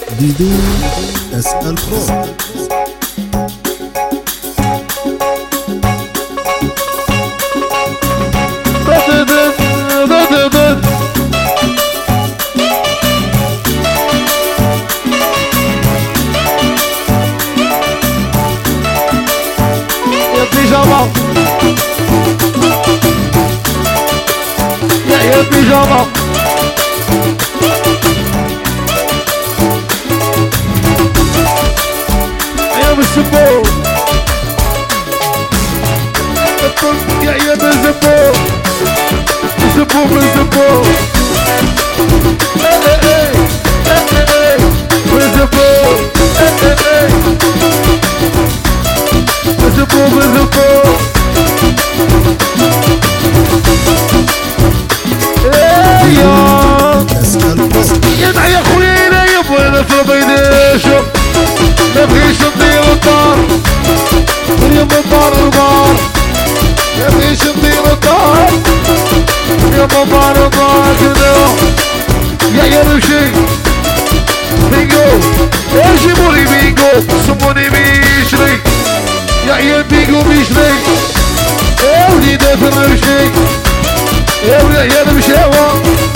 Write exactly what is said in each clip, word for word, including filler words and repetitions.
بدون اسأل برو. يا بيجاما يا يا بيجاما يا بالسبو يا يا بالزبو زبو بالزبو بالزبو بالزبو بالزبو يدع يا خويا لا يبغينا في البيديشو ما بغيش نديرو الدار اليوم الدار البار ما بغيش نديرو الدار اليوم الدار البار كدو يا يا نمشي بينجو يا جيبولي بينجو سموني بيشري يا يا بينجو بيشري يا وليد في الرمشي يا وليد يا المشاوى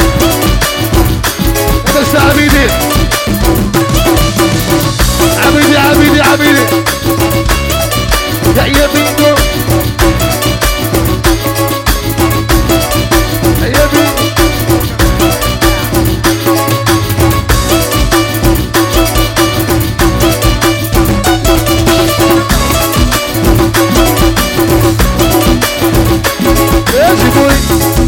بس عبيدي عبيدي عبيدي عبيدي يا يا بينجو يا بينجو يا جيبوي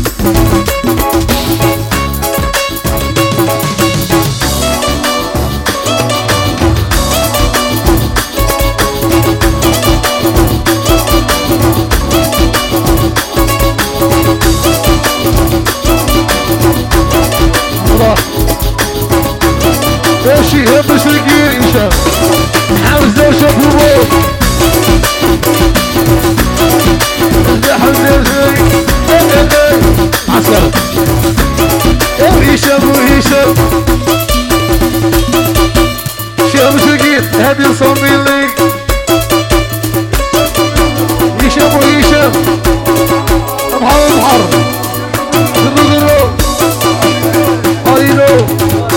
ماشي هم مشرقين إنشاء حمزة وشبوبو يا حمزة وشبوبو عسكر هشام وهشام شيخ مشرقين هادي نصمين ليك هشام وهشام بحر بحر درو درو هايلو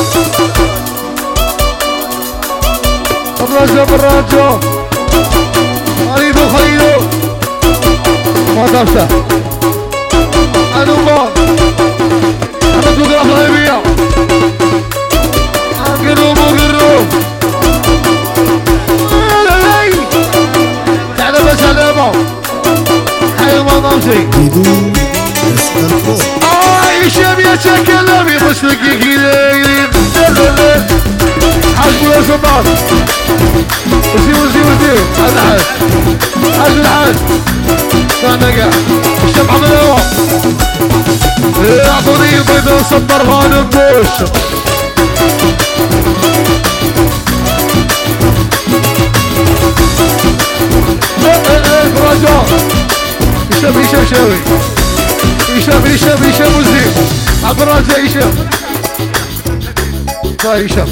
الرجا بالرجا خليدو خليدو ما تفتح أنوما أنا تقرأ خليبية قروب وقروب تعالى بس علامة حي ما نمشي بدون اسأل برو. آه هشام يتكلم يمسك يكيدين حاجبوا يا شباب وزيو وزيو وزيو هذا حاج حاج الحاج استنى قاع الشمع من الهوا اعطوني البيضة نصبر هون بوش رجاء هشام هشام شاوي هشام هشام هشام وزيو عبد الرجاء هشام طيب هشام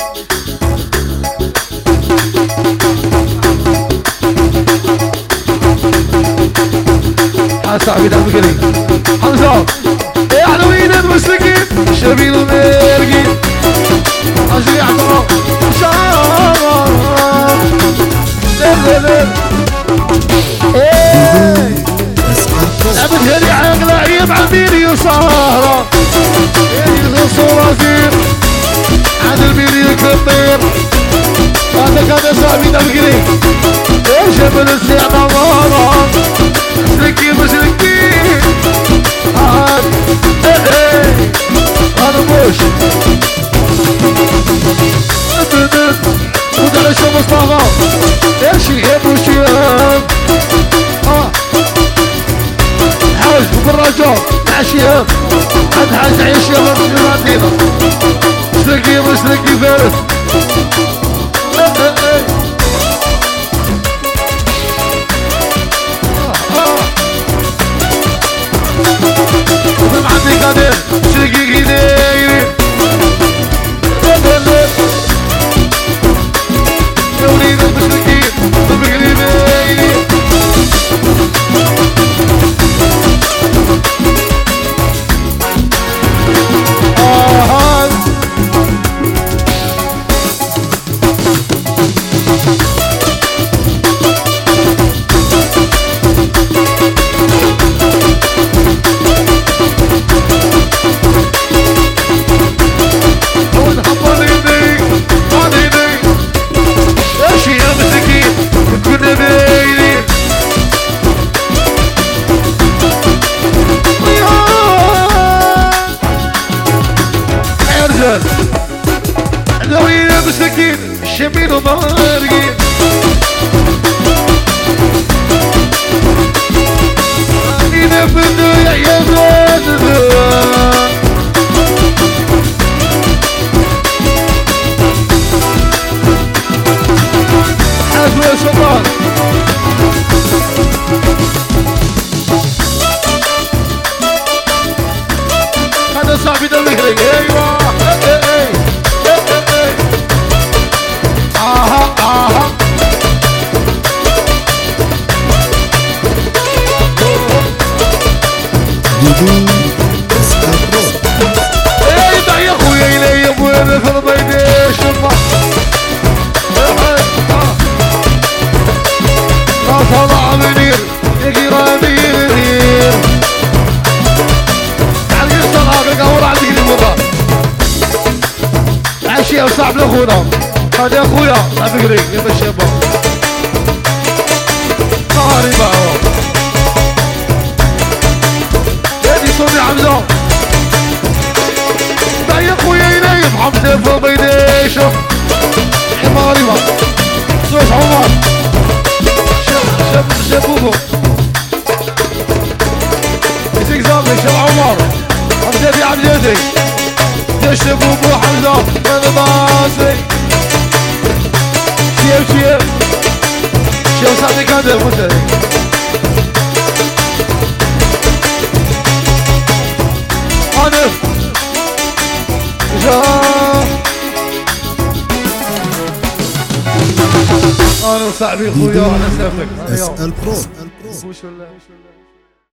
حاسة عبيد عبد الكريم حمزة يا حلوين المسلكين شبيل المرقين حاجي عطرة شعار ليل ليل عبد هلي عاقل عيب عبيري وسهرة يلغص ورزير عاد البيري كبير هذا كان عبيد عبد الكريم ايش من السيعة مرة مسلكي مسلكي هاد هذا بوش ودرش مصطفى ايش يهب وشياب حاج بالرجاء مع شياب عاد حاج عيش يا في المدينة مسلكي مسلكي فارس عندي قادر شرقي قدير مسكين الشمين ومارقين إنا في الدنيا يا بلاد حسب سلطان هذا صاحبي ده مهرج ايوه اها اها دودو اسأل برو. ايه ده يا اخويا الي يا ابويا في البيت شوفه ما طلع منير يجي رامي منير تعال يوصل هذا القهوة عندي المضى عشية وصعب لاخونا هذا يا اخويا صعب قريب يا الشباب نهاري معه يدي صومي حمزة ده يا اخويا ينيف حمزة في البيت شوف حماري معه سويس عمر شاب شابوبو يزيك زامي شاب عمر عبدالي عبدالي يا شابوبو حمزة انا باسي شيب شيب شيب صعدي كادر مسلي حنف جاه انا وصاحبي خويا انا سافك اسأل برو. وش ولا